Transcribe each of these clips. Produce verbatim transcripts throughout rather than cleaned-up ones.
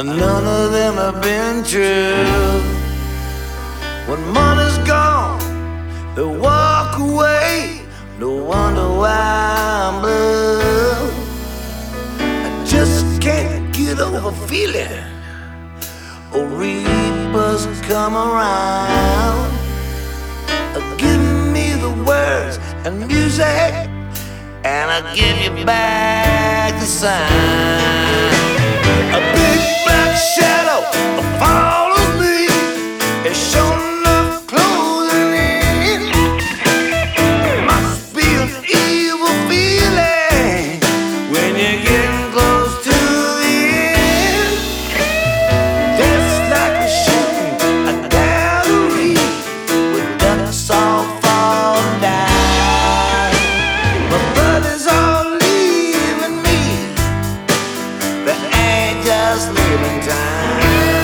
and none of them have been true. When money's gone, they walk away. No wonder why I'm blue. I just can't get over feeling oh, reapers come around, give me the words and music, and I give you back the sound. A big black shadow follows me. It's sure enough closing in. It must be an evil feeling when you're getting close to the end. Just like a shooting a gallery with ducks all falling down. My buddies all leaving me. They ain't just leaving town.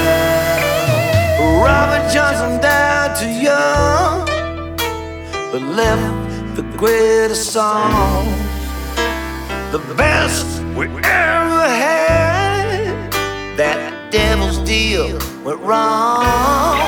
Robert Johnson died too young, but left the greatest songs, the best we ever had. That devil's deal went wrong.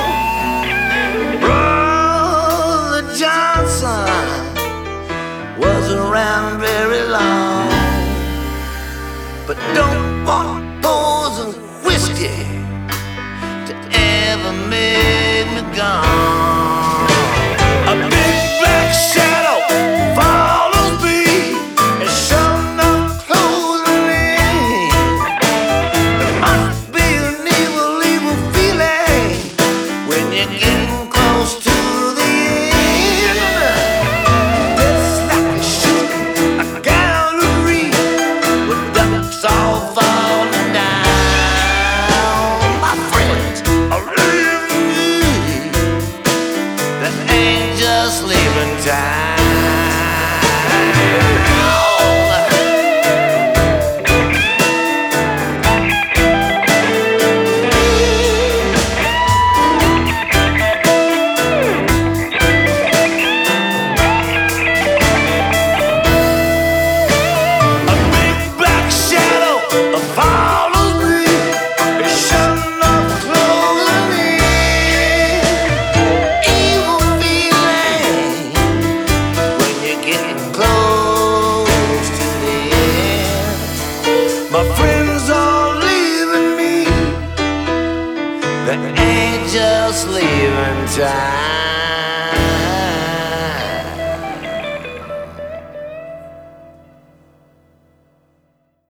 Brother Johnson wasn't around very long, but don't want poison whiskey to ever make me gone. A big black shadow follows me. It's sure enough closing in. There must be an evil, evil feeling when you're getting close to the end. It's like a shooting a gallery with ducks all falling down. My friends are leaving me. That ain't just leaving town. A big black shadow follows me. It's sure enough closing in. Evil feeling when you're getting close to the end. My friends are leaving me. They ain't just leaving town.